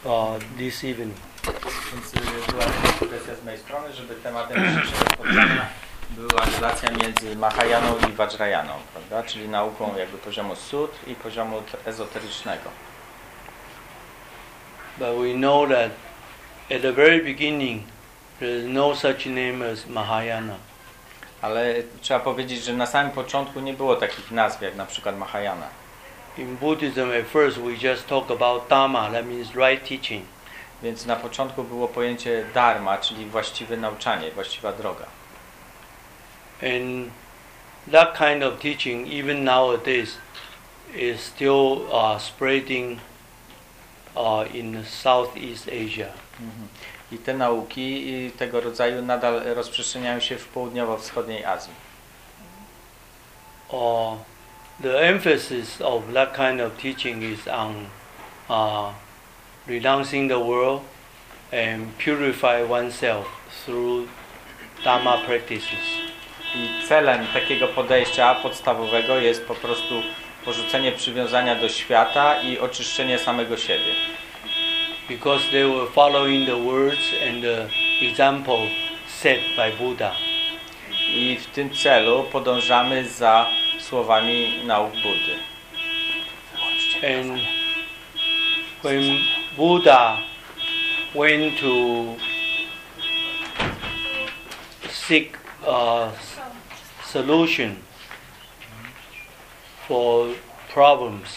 this evening. Więc była sugestia z mojej strony, żeby tematem dzisiejszego spotkania była relacja między Mahajaną i Vajrayaną, prawda? Czyli nauką jakby poziomu sutr i poziomu ezoterycznego. But we know that at the very beginning there is no such name as Mahayana. Ale trzeba powiedzieć, że na samym początku nie było takich nazw jak na przykład Mahayana. In Buddhism at first we just talk about Dhamma, that means right teaching. Więc na początku było pojęcie dharma, czyli właściwe nauczanie, właściwa droga. And that kind of teaching, even nowadays, is still spreading in Southeast Asia. I te nauki tego rodzaju nadal rozprzestrzeniają się w południowo-wschodniej Azji. The emphasis of that kind of teaching is on renouncing the world and purify oneself through Dhamma practices. I celem takiego podejścia podstawowego jest po prostu porzucenie przywiązania do świata i oczyszczenie samego siebie. Because they were following the words and the example set by Buddha. I w tym celu podążamy za słowami nauk Buddy. And when Buddha went to seek a solution for problems,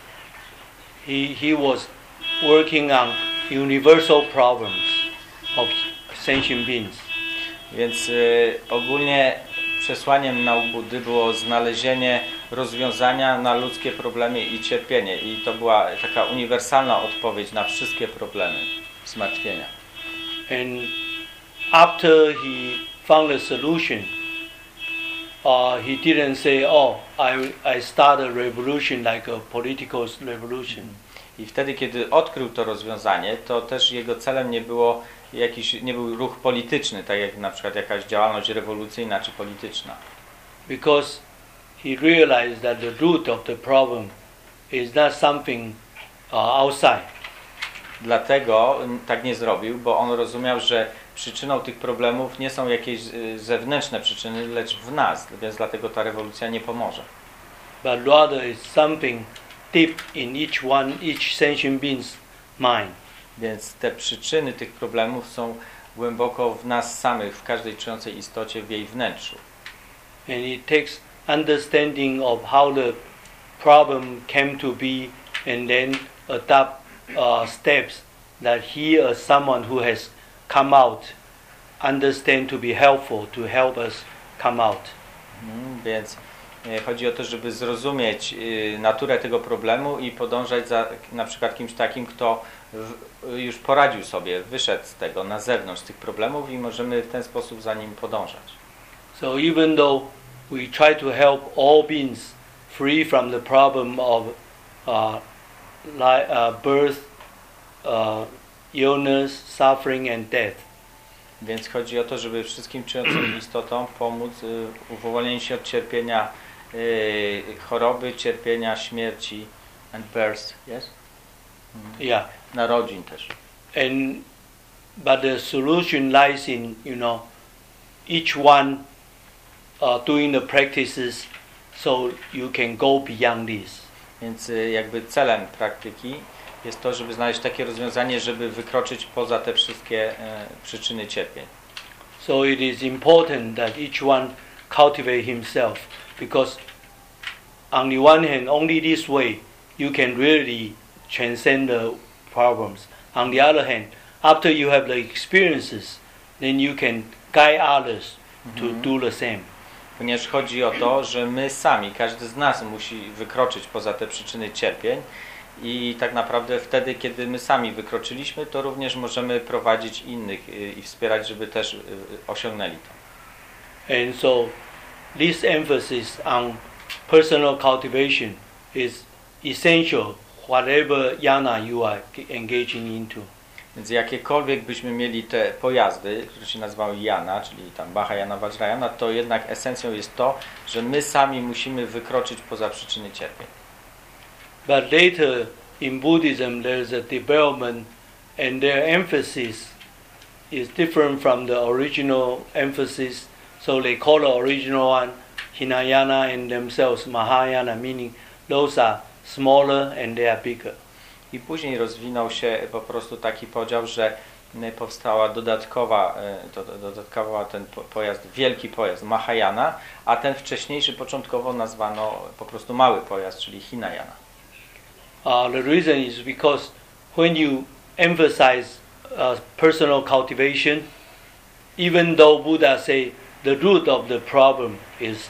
he was working on universal problems of sentient beings. Więc ogólnie przesłaniem nauk Buddy było znalezienie rozwiązania na ludzkie problemy i cierpienie. I to była taka uniwersalna odpowiedź na wszystkie problemy zmartwienia. And after he found a solution, he didn't say, I start a revolution like a political revolution. I wtedy, kiedy odkrył to rozwiązanie, to też jego celem nie był ruch polityczny, tak jak na przykład jakaś działalność rewolucyjna czy polityczna. Because he realized that the root of the problem is not something outside. Dlatego tak nie zrobił, bo on rozumiał, że przyczyną tych problemów nie są jakieś zewnętrzne przyczyny, lecz w nas, więc dlatego ta rewolucja nie pomoże. But rather it's something deep in each sentient being's mind. Więc te przyczyny tych problemów są głęboko w nas samych, w każdej czującej istocie, w jej wnętrzu. And it takes understanding of how the problem came to be and then adopt steps that he or someone who has come out understand to be helpful to help us come out. Więc chodzi o to, żeby zrozumieć naturę tego problemu i podążać za na przykład kimś takim, kto już poradził sobie, wyszedł z tego na zewnątrz tych problemów i możemy w ten sposób za nim podążać. So even though we try to help all beings free from the problem of birth, illness, suffering and death. Więc chodzi o to, żeby wszystkim czującym istotom pomóc w uwolnieniu się od cierpienia choroby, cierpienia, śmierci and birth, yes? Yeah. Narodzin też. But the solution lies in, each one doing the practices so you can go beyond this. Więc jakby celem praktyki jest to, żeby znaleźć takie rozwiązanie, żeby wykroczyć poza te wszystkie przyczyny cierpień. So it is important that each one cultivate himself, because on the one hand, only this way you can really transcend the problems. On the other hand, after you have the experiences, then you can guide others to do the same. Ponieważ chodzi o to, że my sami, każdy z nas musi wykroczyć poza te przyczyny cierpień i tak naprawdę wtedy, kiedy my sami wykroczyliśmy, to również możemy prowadzić innych i wspierać, żeby też osiągnęli to. And so this emphasis on personal cultivation is essential whatever jhana you are engaging into. Więc jakiekolwiek byśmy mieli te pojazdy, które się nazywały jana, czyli tam Mahayana, Vajrayana, to jednak esencją jest to, że my sami musimy wykroczyć poza przyczyny cierpień. But later in Buddhism there is a development and their emphasis is different from the original emphasis. So they call the original one Hinayana and themselves Mahayana, meaning those are smaller and they are bigger. I później rozwinął się po prostu taki podział, że powstała dodatkowa ten pojazd, wielki pojazd Mahayana, a ten wcześniejszy początkowo nazwano po prostu mały pojazd, czyli Hinayana. The reason is because when you emphasize personal cultivation, even though Buddha say the root of the problem is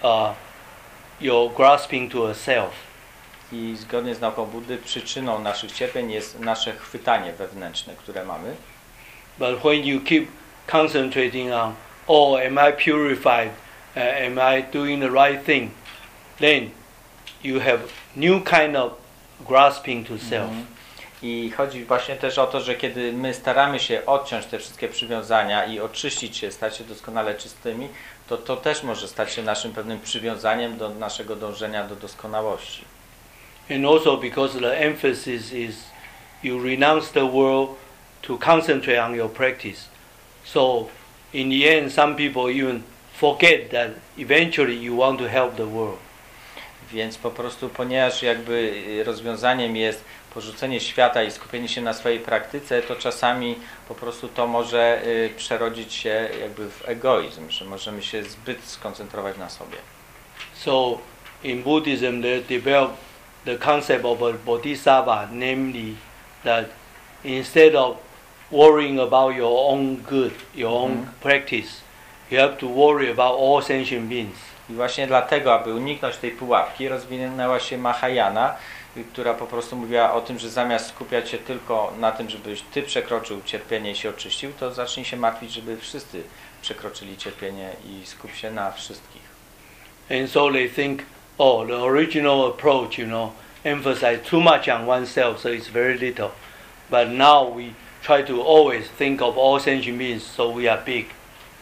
your grasping to a self. I zgodnie z nauką Buddy przyczyną naszych cierpień jest nasze chwytanie wewnętrzne, które mamy. But when you keep concentrating on, am I purified? Am I doing the right thing? Then you have new kind of grasping to self. I chodzi właśnie też o to, że kiedy my staramy się odciąć te wszystkie przywiązania i oczyścić się, stać się doskonale czystymi, to też może stać się naszym pewnym przywiązaniem do naszego dążenia do doskonałości. And also because the emphasis is you renounce the world to concentrate on your practice. So in the end, some people even forget that eventually you want to help the world. Więc po prostu, ponieważ jakby rozwiązaniem jest porzucenie świata i skupienie się na swojej praktyce, to czasami po prostu to może przerodzić się jakby w egoizm, że możemy się zbyt skoncentrować na sobie. So in Buddhism they develop the concept of a bodhisattva, namely that instead of worrying about your own good, your own practice, you have to worry about all sentient beings. I właśnie dlatego, aby uniknąć tej pułapki, rozwinęła się Mahayana, która po prostu mówiła o tym, że zamiast skupiać się tylko na tym, żebyś ty przekroczył cierpienie i się oczyścił, to zacznij się martwić, żeby wszyscy przekroczyli cierpienie i skup się na wszystkich. And so they think, the original approach, emphasize too much on oneself, so it's very little. But now we try to always think of all sentient beings, so we are big.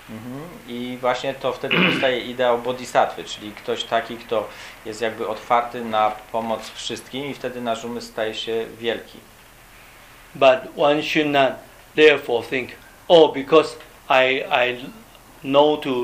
I właśnie to wtedy powstaje ideał bodhisattwy, czyli ktoś taki, kto jest jakby otwarty na pomoc wszystkim i wtedy nasz umysł staje się wielki. But one should not therefore think, because I know to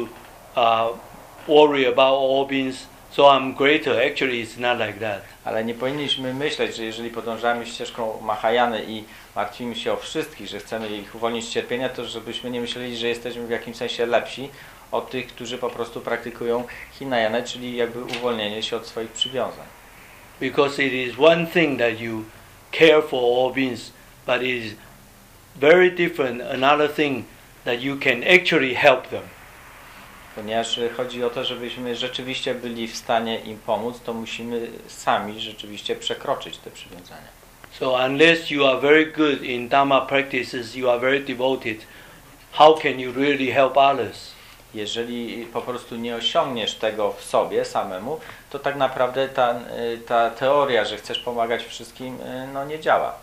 worry about all beings, so I'm greater. Actually, it's not like that. Ale nie powinniśmy myśleć, że jeżeli podążamy ścieżką Mahayany i martwimy się o wszystkich, że chcemy ich uwolnić z cierpienia, to żebyśmy nie myśleli, że jesteśmy w jakimś sensie lepsi od tych, którzy po prostu praktykują Hinayanę, czyli jakby uwolnienie się od swoich przywiązań. Because it is one thing that you care for all beings, but it is very different another thing that you can actually help them. Ponieważ chodzi o to, żebyśmy rzeczywiście byli w stanie im pomóc, to musimy sami rzeczywiście przekroczyć te przywiązania. So unless you are very good in Dhamma practices, you are very devoted, how can you really help others? Jeżeli po prostu nie osiągniesz tego w sobie samemu, to tak naprawdę ta teoria, że chcesz pomagać wszystkim, nie działa.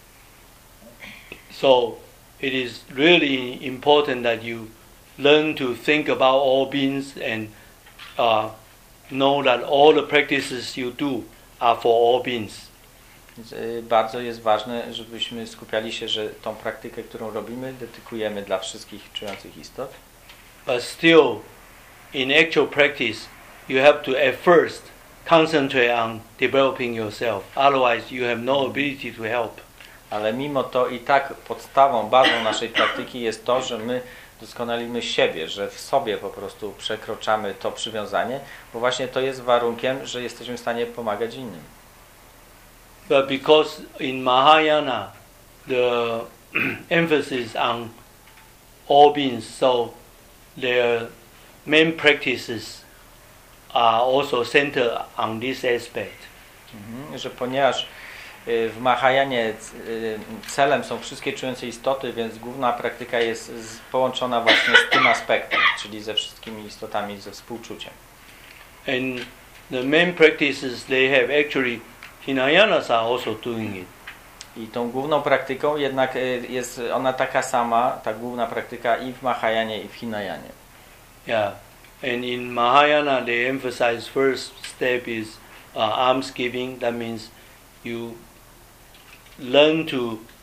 So it is really important that you learn to think about all beings and know that all the practices you do are for all beings. Bardzo jest ważne, żebyśmy skupiali się, że tą praktykę, którą robimy, dedykujemy dla wszystkich czujących istot. But still, in actual practice, you have to at first concentrate on developing yourself. Otherwise, you have no ability to help. Ale mimo to i tak podstawą, bazą naszej praktyki jest to, że my doskonalimy siebie, że w sobie po prostu przekroczamy to przywiązanie, bo właśnie to jest warunkiem, że jesteśmy w stanie pomagać innym. But because in Mahayana the emphasis on all beings, so their main practices are also centered on this aspect. Że ponieważ w Mahayanie celem są wszystkie czujące istoty, więc główna praktyka jest połączona właśnie z tym aspektem, czyli ze wszystkimi istotami, ze współczuciem. And the main practices they have actually Hinayanas are also doing it. I tą główną praktyką jednak jest ona taka sama, ta główna praktyka i w Mahayanie, i w Hinayanie. Yeah, and in Mahayana they emphasize first step is alms giving. That means you learn to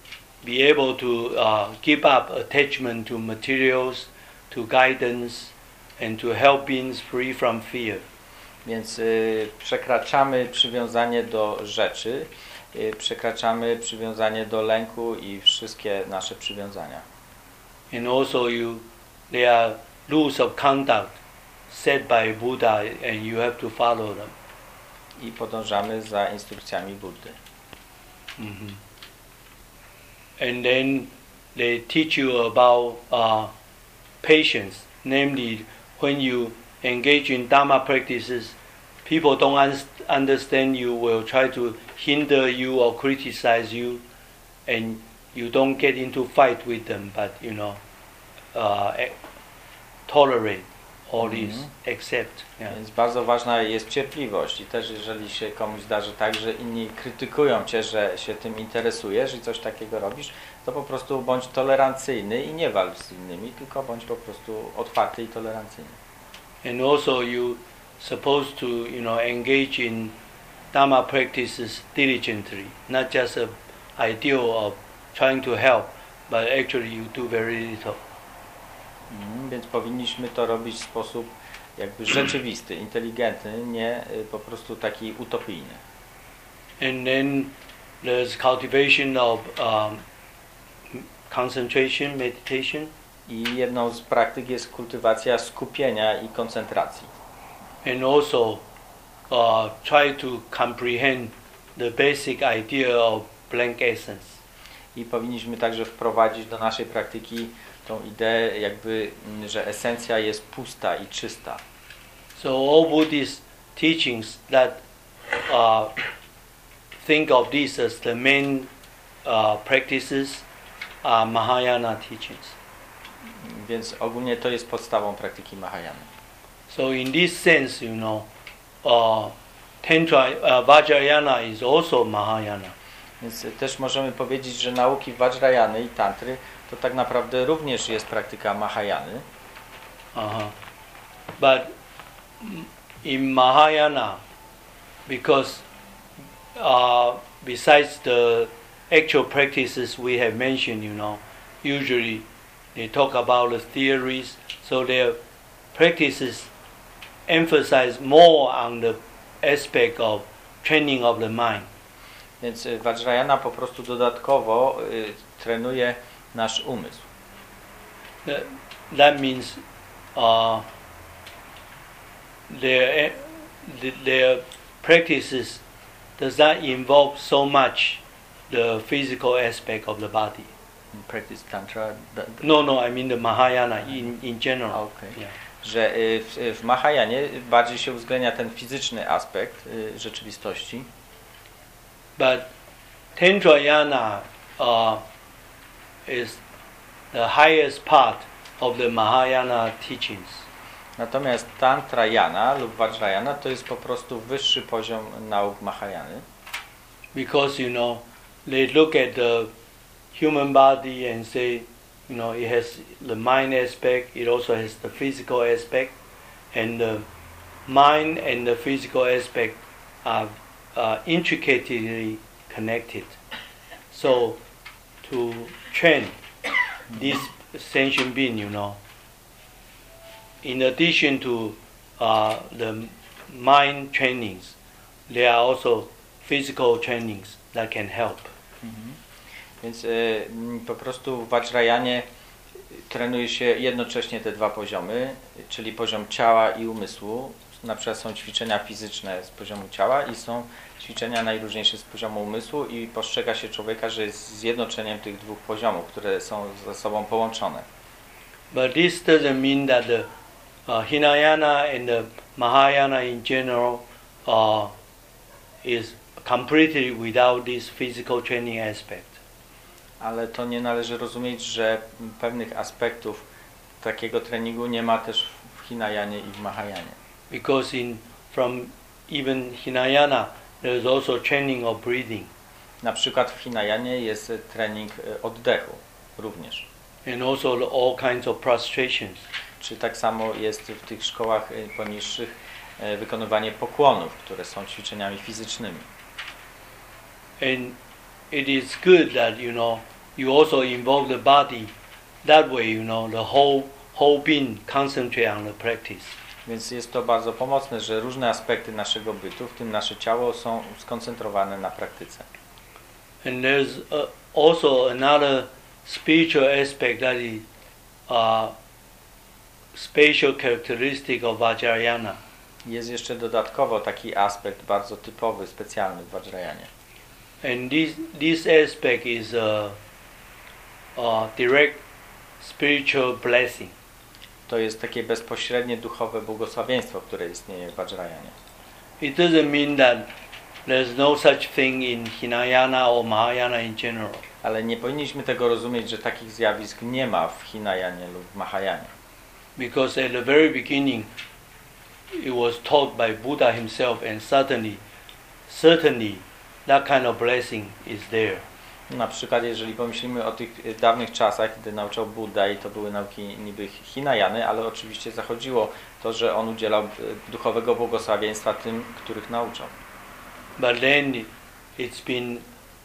be able to give up attachment to materials, to guidance, and to help beings free from fear. Więc przekraczamy przywiązanie do rzeczy, przekraczamy przywiązanie do lęku i wszystkie nasze przywiązania. And also there are rules of conduct set by Buddha and you have to follow them. I podążamy za instrukcjami Buddy. Mm-hmm. And then they teach you about patience, namely when you engage in Dharma practices, people don't understand you, will try to hinder you or criticize you, and you don't get into fight with them, but tolerate all this, accept. Yeah. Więc bardzo ważna jest cierpliwość i też jeżeli się komuś zdarzy tak, że inni krytykują Cię, że się tym interesujesz i coś takiego robisz, to po prostu bądź tolerancyjny i nie walcz z innymi, tylko bądź po prostu otwarty i tolerancyjny. And also you supposed to engage in Dharma practices diligently, not just an ideal of trying to help, but actually you do very little. Więc powinniśmy to robić w sposób jakby rzeczywisty, inteligentny, nie po prostu taki utopijny. And then there's cultivation of concentration, meditation. I jedną z praktyk jest kultywacja skupienia i koncentracji. And also try to comprehend the basic idea of blank essence. I powinniśmy także wprowadzić do naszej praktyki tą ideę jakby, że esencja jest pusta i czysta. So all Buddhist teachings that think of this as the main practices are Mahayana teachings. Więc ogólnie to jest podstawą praktyki Mahayany. So in this sense, Tantra, Vajrayana is also Mahayana. Więc też możemy powiedzieć, że nauki Vajrayany i Tantry to tak naprawdę również jest praktyka Mahayany. But in Mahayana, because besides the actual practices we have mentioned, usually they talk about the theories, so their practices emphasize more on the aspect of training of the mind. Więc Vajrayana po prostu dodatkowo trenuje nasz umysł. That means their practices does not involve so much the physical aspect of the body. Practice Tantra? No, I mean the Mahayana in general. Okay. Yeah. Że w Mahayanie bardziej się uwzględnia ten fizyczny aspekt rzeczywistości. But Tantrayana is the highest part of the Mahayana teachings. Natomiast Tantrayana lub Vajrayana to jest po prostu wyższy poziom nauk Mahayany. Because they look at the human body and say, it has the mind aspect, it also has the physical aspect, and the mind and the physical aspect are intricately connected. So to train this sentient being, in addition to the mind trainings, there are also physical trainings that can help. Więc po prostu w Vajrayanie trenuje się jednocześnie te dwa poziomy, czyli poziom ciała i umysłu. Na przykład są ćwiczenia fizyczne z poziomu ciała i są ćwiczenia najróżniejsze z poziomu umysłu i postrzega się człowieka, że jest zjednoczeniem tych dwóch poziomów, które są ze sobą połączone. But this doesn't mean that the Hinayana and the Mahayana in general is completely without this physical training aspect. Ale to nie należy rozumieć, że pewnych aspektów takiego treningu nie ma też w Hinayanie i w Mahayanie. Because from even Hinayana there is also training of breathing. Na przykład w Hinayanie jest trening oddechu również. And also all kinds of prostrations. Czy tak samo jest w tych szkołach poniższych wykonywanie pokłonów, które są ćwiczeniami fizycznymi. And it is good that you also involve the body. That way, you know, the whole being concentrate on the practice. Więc jest to bardzo pomocne, że różne aspekty naszego bytu, w tym nasze ciało, są skoncentrowane na praktyce. And there's also another spiritual aspect that is special characteristic of Vajrayana. Jest jeszcze dodatkowo taki aspekt bardzo typowy, specjalny w Vajrayanie. And this aspect is a direct spiritual blessing. To jest takie bezpośrednie duchowe błogosławieństwo, które istnieje w Vajrayanie. It doesn't mean that there's no such thing in Hinayana or Mahayana in general. Ale nie powinniśmy tego rozumieć, że takich zjawisk nie ma w Hinayanie lub w Mahayanie. Because at the very beginning it was taught by Buddha himself, and certainly that kind of blessing is there. Na przykład jeżeli pomyślimy o tych dawnych czasach, kiedy nauczał Buddha i to były nauki niby Hinayany, ale oczywiście zachodziło to, że on udzielał duchowego błogosławieństwa tym, których nauczał. But then it's been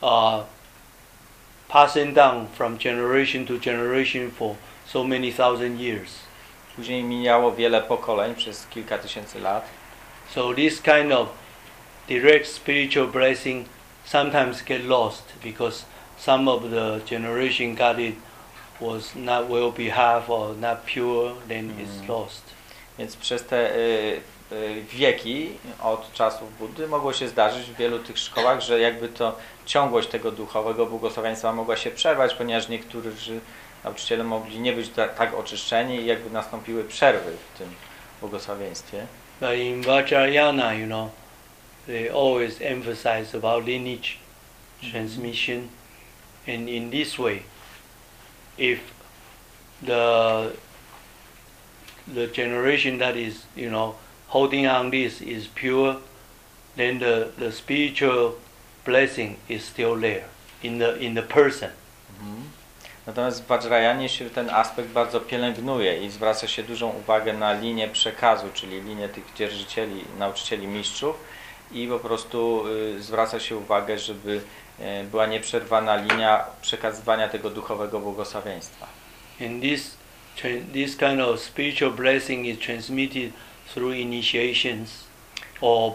passing down from generation to generation for so many thousand years. Później mijało wiele pokoleń przez kilka tysięcy lat. So this kind of direct spiritual blessing sometimes get lost because some of the generation got it was not well behaved or not pure, then it's lost. Więc przez te wieki od czasów Buddy mogło się zdarzyć w wielu tych szkołach, że jakby to ciągłość tego duchowego błogosławieństwa mogła się przerwać, ponieważ niektórzy nauczyciele mogli nie być tak oczyszczeni i jakby nastąpiły przerwy w tym błogosławieństwie. But in Vajrayana, you know, they always emphasize about lineage transmission, and in this way, if the generation that is, you know, holding on this is pure, then the spiritual blessing is still there in the person. Natomiast w Vajrayanie się ten aspekt bardzo pielęgnuje i zwraca się dużą uwagę na linię przekazu, czyli linię tych dzierżycieli, nauczycieli, mistrzów i po prostu zwraca się uwagę, żeby była nieprzerwana linia przekazywania tego duchowego błogosławieństwa. And this kind of spiritual blessing is transmitted through initiations or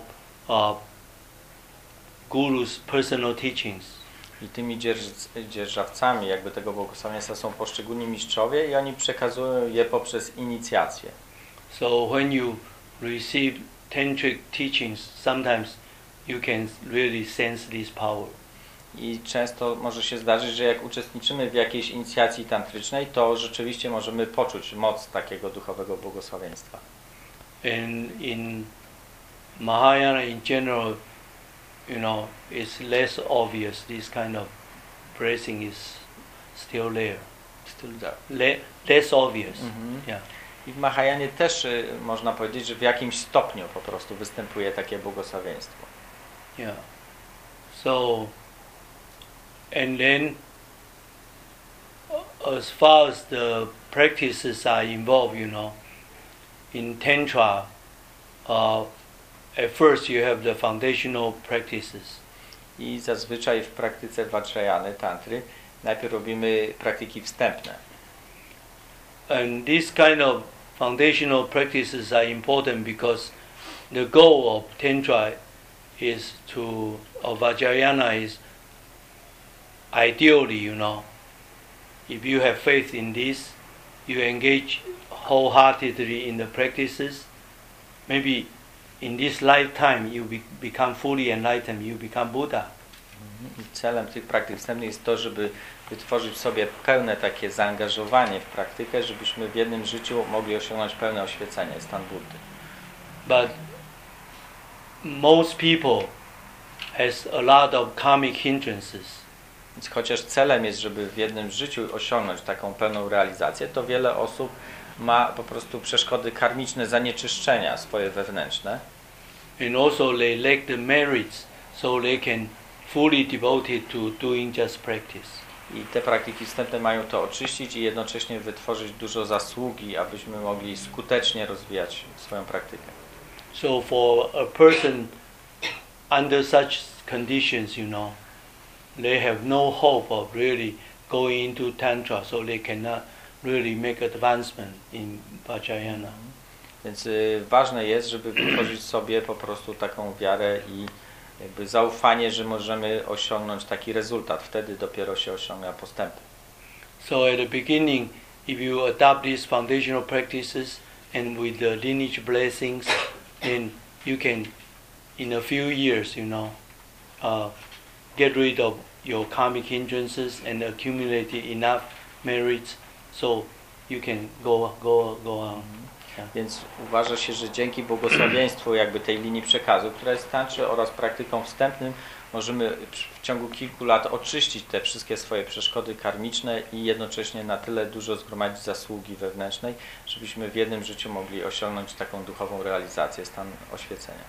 gurus' personal teachings. I tymi dzierżawcami jakby tego błogosławieństwa są poszczególni mistrzowie i oni przekazują je poprzez inicjację. So when you receive tantric teachings, sometimes you can really sense this power. I często może się zdarzyć, że jak uczestniczymy w jakiejś inicjacji tantrycznej, to rzeczywiście możemy poczuć moc takiego duchowego błogosławieństwa. And in Mahayana in general, you know, it's less obvious. This kind of blessing is still there. Less obvious. Yeah. I w Mahayanie też można powiedzieć, że w jakimś stopniu po prostu występuje takie błogosławieństwo. Yeah. So, and then as far as the practices are involved, you know, in Tantra, at first you have the foundational practices. I zazwyczaj w praktyce Vajrayany, tantry, najpierw robimy praktyki wstępne. And this kind of foundational practices are important because the goal of Tantra is of Vajrayana is ideally, you know, if you have faith in this, you engage wholeheartedly in the practices, maybe in this lifetime you become fully enlightened, you become Buddha. Celem tych praktyk wstępnych jest to, żeby wytworzyć w sobie pełne takie zaangażowanie w praktykę, żebyśmy w jednym życiu mogli osiągnąć pełne oświecenie, stan Buddy. But most people has a lot of karmic hindrances. Więc chociaż celem jest, żeby w jednym życiu osiągnąć taką pełną realizację, to wiele osób ma po prostu przeszkody karmiczne, zanieczyszczenia swoje wewnętrzne. And also they lack the merits, so they can fully devoted to doing just practice. I te praktyki wstępne mają to oczyścić i jednocześnie wytworzyć dużo zasługi, abyśmy mogli skutecznie rozwijać swoją praktykę. So for a person under such conditions, you know, they have no hope of really going into Tantra, so they cannot really make advancement in Vajrayana. Więc ważne jest, żeby wytworzyć sobie po prostu taką wiarę i jakby zaufanie, że możemy osiągnąć taki rezultat. Wtedy dopiero się osiąga postępy. So at the beginning, if you adopt these foundational practices and with the lineage blessings, then you can, in a few years, get rid of your karmic hindrances and accumulate enough merits, so you can go on. Yeah. Więc uważa się, że dzięki błogosławieństwu jakby tej linii przekazu, która jest tanczy, oraz praktykom wstępnym, możemy w ciągu kilku lat oczyścić te wszystkie swoje przeszkody karmiczne i jednocześnie na tyle dużo zgromadzić zasługi wewnętrznej, żebyśmy w jednym życiu mogli osiągnąć taką duchową realizację, stan oświecenia.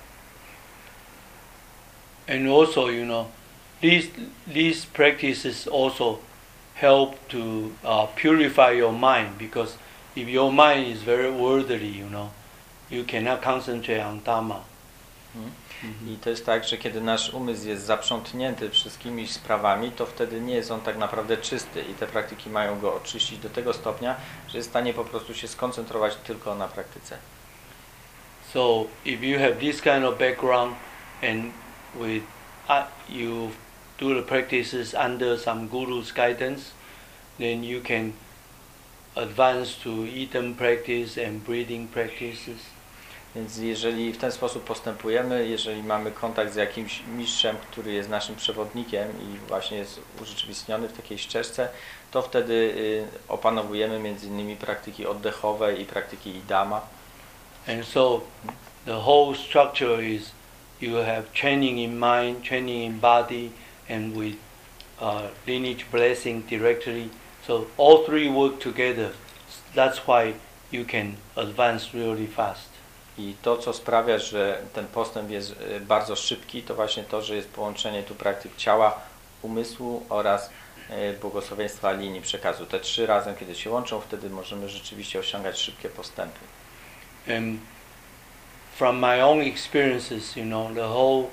And also, these practices also help to purify your mind, because if your mind is very worldly, you cannot concentrate on Dhamma. I to jest tak, że kiedy nasz umysł jest zaprzątnięty wszystkimi sprawami, to wtedy nie jest on tak naprawdę czysty i te praktyki mają go oczyścić do tego stopnia, że jest w stanie po prostu się skoncentrować tylko na praktyce. So if you have this kind of background and you do the practices under some guru's guidance, then you can advance to eating practice and breathing practices. Więc jeżeli w ten sposób postępujemy, jeżeli mamy kontakt z jakimś mistrzem, który jest naszym przewodnikiem i właśnie jest urzeczywistniony w takiej ścieżce, to wtedy opanowujemy między innymi praktyki oddechowe i praktyki idama. And so the whole structure is you have training in mind, training in body, and with lineage blessing directly. So all three work together. That's why you can advance really fast. I to, co sprawia, że ten postęp jest bardzo szybki, to właśnie to, że jest połączenie tu praktyk ciała, umysłu oraz błogosławieństwa linii przekazu. Te trzy razem, kiedy się łączą, wtedy możemy rzeczywiście osiągać szybkie postępy. And from my own experiences, the whole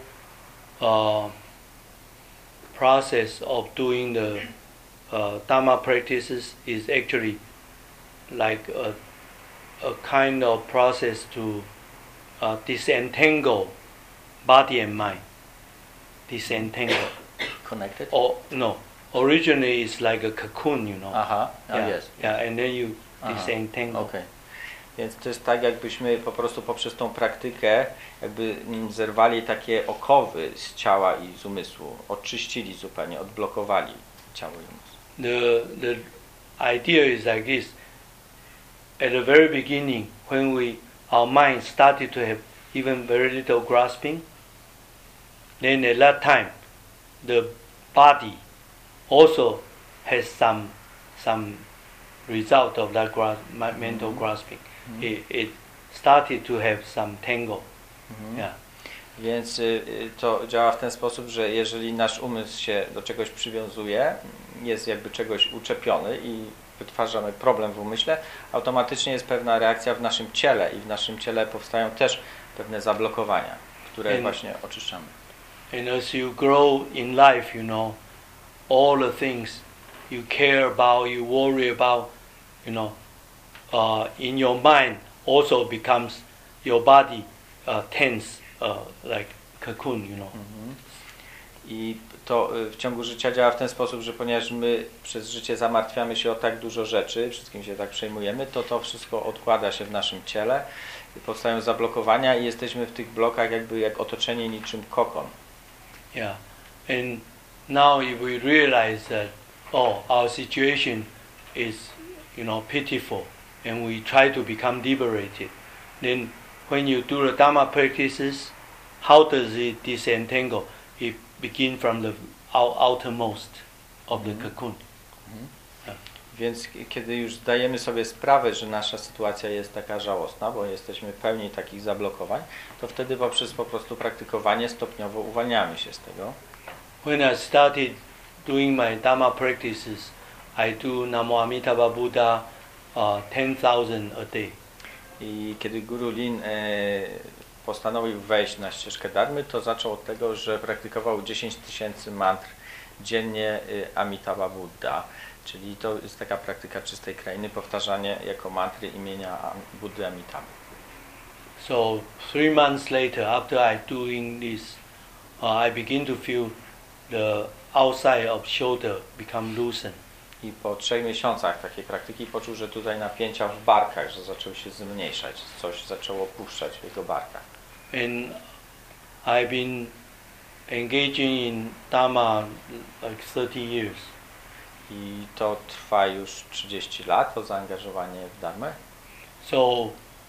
process of doing the Dhamma practices is actually like a kind of process to disentangle body and mind. Disentangle. Connected? No. Originally it's like a cocoon, Aha, yes. Yeah, and then you disentangle. Okay. Więc to jest tak, jakbyśmy po prostu poprzez tą praktykę jakby zerwali takie okowy z ciała i z umysłu, oczyścili zupełnie, odblokowali ciało i umysł. The idea is like this. At the very beginning, when our mind started to have even very little grasping, then at that time, the body also has some result of that mental grasping. It started to have some tangle. Yeah. Więc to działa w ten sposób, że jeżeli nasz umysł się do czegoś przywiązuje, jest jakby czegoś uczepiony i wytwarzamy problem w umyśle, automatycznie jest pewna reakcja w naszym ciele i w naszym ciele powstają też pewne zablokowania, które właśnie oczyszczamy. And as you grow in life, all the things you care about, you worry about, in your mind also becomes your body tense, like cocoon, I to w ciągu życia działa w ten sposób, że ponieważ my przez życie zamartwiamy się o tak dużo rzeczy, wszystkim się tak przejmujemy, to wszystko odkłada się w naszym ciele, powstają zablokowania i jesteśmy w tych blokach jakby jak otoczeni niczym kokon. Yeah, and now if we realize that, our situation is, pitiful, and we try to become liberated, then when you do the Dhamma practices, how does it disentangle? It begins from the outermost of the cocoon. Yeah. Więc kiedy już zdajemy sobie sprawę, że nasza sytuacja jest taka żałosna, bo jesteśmy pełni takich zablokowań, to wtedy poprzez po prostu praktykowanie stopniowo uwalniamy się z tego. When I started doing my Dhamma practices, I do Namo Amitabha Buddha 10,000 a day. I kiedy Guru Lin postanowił wejść na ścieżkę Dharmy, to zaczął od tego, że praktykował 10 000 mantr dziennie Amitabha Buddha. Czyli to jest taka praktyka czystej krainy, powtarzanie jako mantry imienia Buddy Amitabha. So 3 months later, after I doing this, I begin to feel the outside of shoulder become loosened. I po 3 miesiącach takiej praktyki poczuł, że tutaj napięcia w barkach, że zaczęły się zmniejszać, coś zaczęło puszczać w jego barkach. And I've been engaging in Dharma like 30 years. I to trwa już 30 lat, to zaangażowanie w Dharmę. So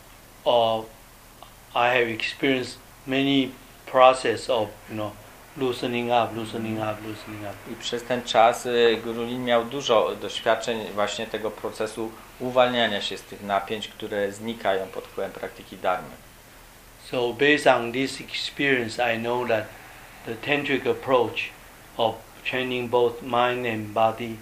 I have experienced many process of, loosening up. I przez ten czas Guru Lin miał dużo doświadczeń właśnie tego procesu uwalniania się z tych napięć, które znikają pod wpływem praktyki Dharmy. So based on this experience, I know that the tantric approach of training both mind and body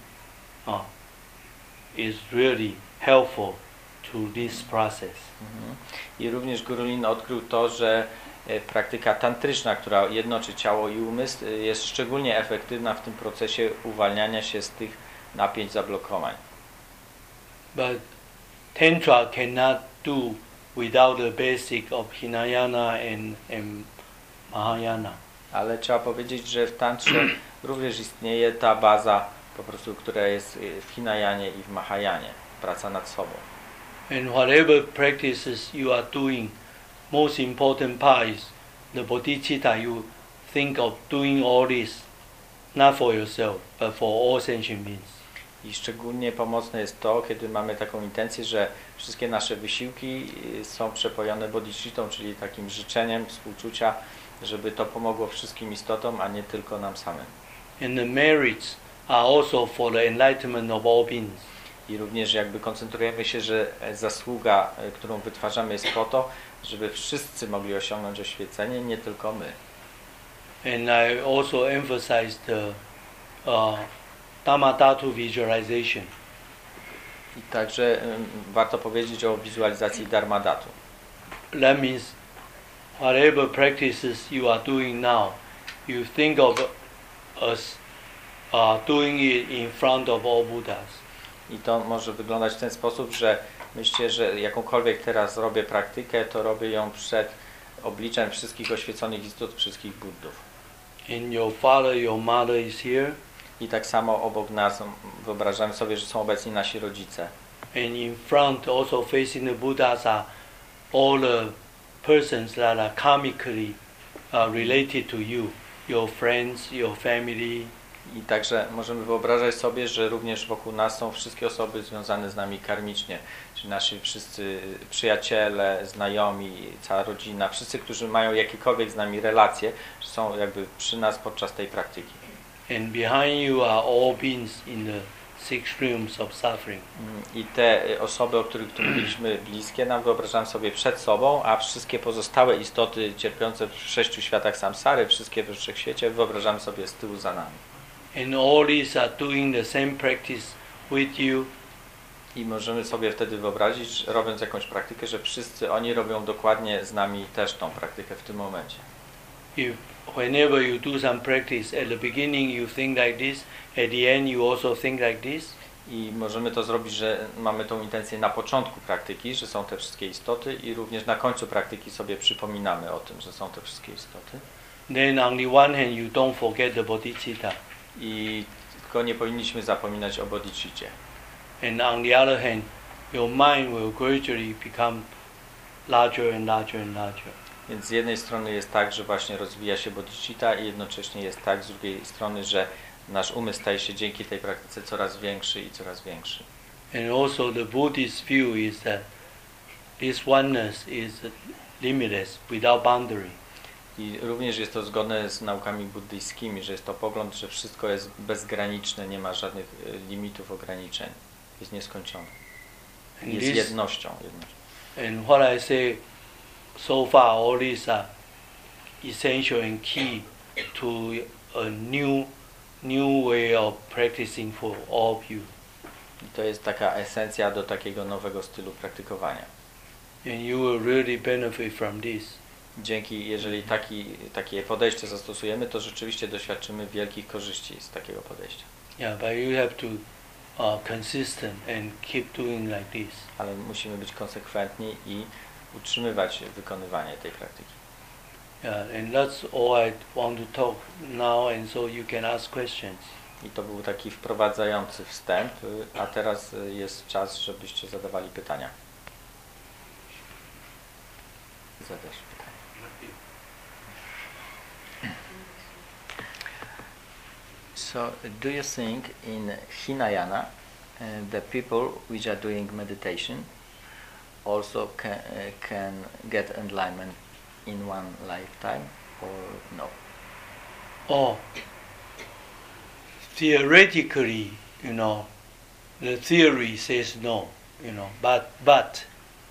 is really helpful to this process. I również Guru Lin odkrył to, że praktyka tantryczna, która jednoczy ciało i umysł, jest szczególnie efektywna w tym procesie uwalniania się z tych napięć, zablokowań. But Tantra cannot do without the basic of Hinayana and Mahayana. Ale trzeba powiedzieć, że w tantrze również istnieje ta baza, po prostu, która jest w Hinayanie i w Mahayanie, praca nad sobą. And whatever practices you are doing, most important part is the bodhicitta. You think of doing all this not for yourself, but for all sentient beings. I szczególnie pomocne jest to, kiedy mamy taką intencję, że wszystkie nasze wysiłki są przepojone bodhicittą, czyli takim życzeniem współczucia, żeby to pomogło wszystkim istotom, a nie tylko nam samym. And the merits are also for the enlightenment of all beings. I również jakby koncentrujemy się, że zasługa, którą wytwarzamy, jest po to, żeby wszyscy mogli osiągnąć oświecenie, nie tylko my. And I also emphasize the Dhamma Dhatu visualization. I także warto powiedzieć o wizualizacji Dharma Dhatu. That means whatever practices you are doing now, you think of us doing it in front of all Buddhas. I to może wyglądać w ten sposób, że myślę, że jakąkolwiek teraz robię praktykę, to robię ją przed obliczem wszystkich oświeconych istot, wszystkich Buddów. And your father, your mother is here. I tak samo obok nas wyobrażamy sobie, że są obecni nasi rodzice. And in front, also facing the Buddhas, are all the persons that are karmically related to you, your friends, your family. I także możemy wyobrażać sobie, że również wokół nas są wszystkie osoby związane z nami karmicznie, czyli nasi wszyscy przyjaciele, znajomi, cała rodzina, wszyscy, którzy mają jakiekolwiek z nami relacje, że są jakby przy nas podczas tej praktyki. And behind you are all beings in the 6 realms of suffering. I te osoby, o których tu mówiliśmy, bliskie nam, wyobrażam sobie przed sobą, a wszystkie pozostałe istoty cierpiące w 6 światach samsary, wszystkie we wszechświecie, wyobrażamy sobie z tyłu za nami. And all these are doing the same practice with you. I możemy sobie wtedy wyobrazić, że robiąc jakąś praktykę, że wszyscy oni robią dokładnie z nami też tą praktykę w tym momencie. Whenever you do some practice, at the beginning you think like this, at the end you also think like this. I możemy to zrobić, że mamy tą intencję na początku praktyki, że są te wszystkie istoty i również na końcu praktyki sobie przypominamy o tym, że są te wszystkie istoty. Then on the one hand you don't forget the bodhicitta. I tylko nie powinniśmy zapominać o bodhicitcie. And on the other hand, your mind will gradually become larger and larger and larger. Więc z jednej strony jest tak, że właśnie rozwija się bodhicitta i jednocześnie jest tak z drugiej strony, że nasz umysł staje się dzięki tej praktyce coraz większy i coraz większy. And also the Buddhist view is that this oneness is limitless, without boundary. I również jest to zgodne z naukami buddyjskimi, że jest to pogląd, że wszystko jest bezgraniczne, nie ma żadnych limitów, ograniczeń. Jest nieskończone. Jest jednością. And what I say so far, all these are essential and key to a new way of practicing for all of you. I to jest taka esencja do takiego nowego stylu praktykowania. And you will really benefit from this. Jeżeli takie podejście zastosujemy, to rzeczywiście doświadczymy wielkich korzyści z takiego podejścia. Yeah, but you have to consistent and keep doing like this. Ale musimy być konsekwentni i utrzymywać wykonywanie tej praktyki. Yeah, and that's all I want to talk now, and so you can ask questions. I to był taki wprowadzający wstęp, a teraz jest czas, żebyście zadawali pytania. Zadasz pytanie. So, do you think in Hinayana the people which are doing meditation also can get enlightenment in one lifetime or no? Oh, theoretically, the theory says no, but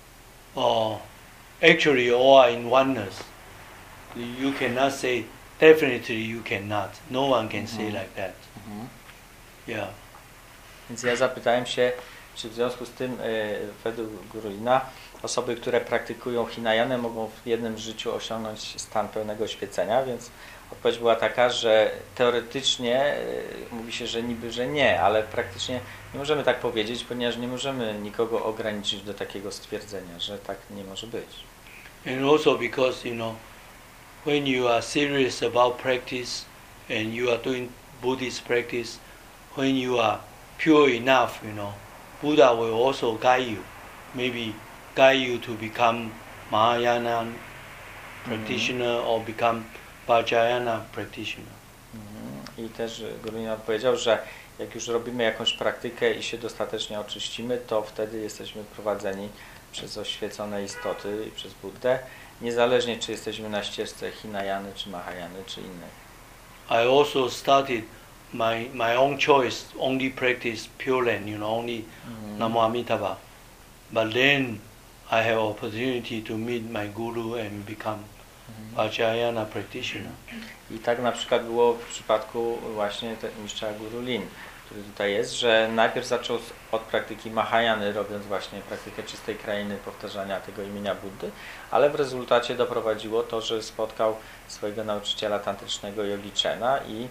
actually all are in oneness. You cannot say, definitely you cannot. No one can say like that. Yeah. Więc ja zapytałem się, czy w związku z tym według Guru Lina osoby, które praktykują Hinayanę, mogą w jednym życiu osiągnąć stan pełnego oświecenia, więc odpowiedź była taka, że teoretycznie mówi się, że niby, że nie, ale praktycznie nie możemy tak powiedzieć, ponieważ nie możemy nikogo ograniczyć do takiego stwierdzenia, że tak nie może być. And also because, when you are serious about practice and you are doing Buddhist practice, when you are pure enough, Buddha will also guide you. Maybe guide you to become Mahayana practitioner or become Vajrayana practitioner. I też Guru Lina powiedział, że jak już robimy jakąś praktykę i się dostatecznie oczyścimy, to wtedy jesteśmy prowadzeni przez oświecone istoty i przez Buddę, niezależnie czy jesteśmy na ścieżce Hinayany, czy Mahayany, czy innej. I also started my own choice, only practice Pure Land, only Namo Amitabha. But then I have opportunity to meet my guru and become Vajrayana practitioner. I tak na przykład było w przypadku właśnie mistrza Guru Lin, który tutaj jest, że najpierw zaczął od praktyki Mahayany, robiąc właśnie praktykę czystej krainy, powtarzania tego imienia Buddy, ale w rezultacie doprowadziło to, że spotkał swojego nauczyciela tantrycznego Yogichena i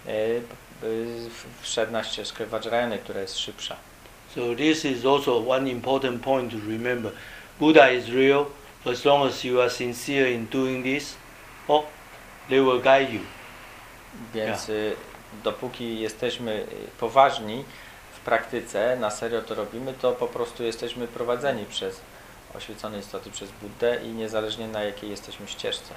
wszedł na ścieżkę Vajrayany, która jest szybsza. So this is also one important point to remember. Buddha is real. As long as you are sincere in doing this, they will guide you. Więc dopóki jesteśmy poważni w praktyce, na serio to robimy, to po prostu jesteśmy prowadzeni przez oświecone istoty, przez Buddę i niezależnie na jakiej jesteśmy ścieżce.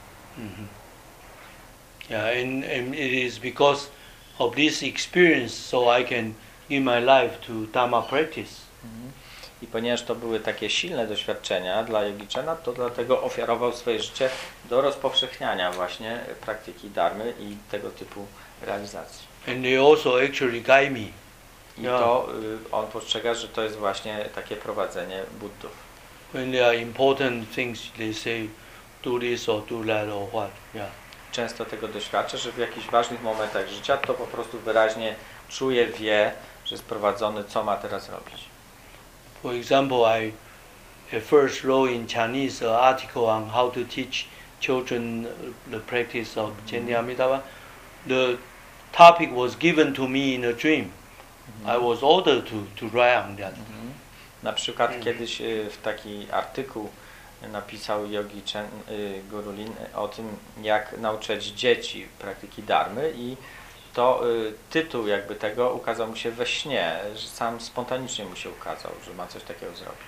Yeah, and it is because of this experience, so I can give my life to Dhamma practice. I ponieważ to były takie silne doświadczenia dla Yogichena, to dlatego ofiarował swoje życie do rozpowszechniania właśnie praktyki dharmy i tego typu realizacji. And they also actually guide me. I to on postrzega, że to jest właśnie takie prowadzenie Buddów. When there are important things, they say, do this or do that or what. Yeah. Często tego doświadczę, że w jakichś ważnych momentach życia to po prostu wyraźnie czuje, wie, że jest prowadzony, co ma teraz robić. For example, I first wrote in Chinese an article on how to teach children the practice of Chanty Amitabha. The topic was given to me in a dream. I was ordered to write on that. Na przykład kiedyś w taki artykuł napisał Yogichen Guru Lin o tym, jak nauczać dzieci praktyki dharmy i to tytuł jakby tego ukazał mu się we śnie, że sam spontanicznie mu się ukazał, że ma coś takiego zrobić.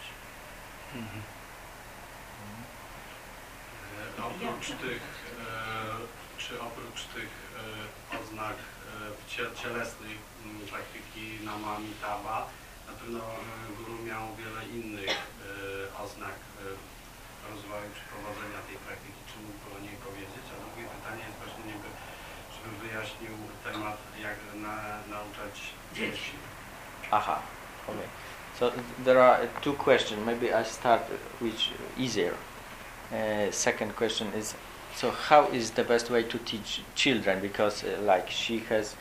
Oprócz tych oznak cielesnej praktyki Namo Amitabha, na pewno Guru miał wiele innych oznak rozwoju czy prowadzenia tej praktyki. Czy mógłby o niej powiedzieć? A drugie pytanie jest właśnie, żeby wyjaśnił temat, jak nauczać dzieci. Aha, okay. So there are two questions. Maybe I start with easier. Second question is, so how is the best way to teach children? Because like she has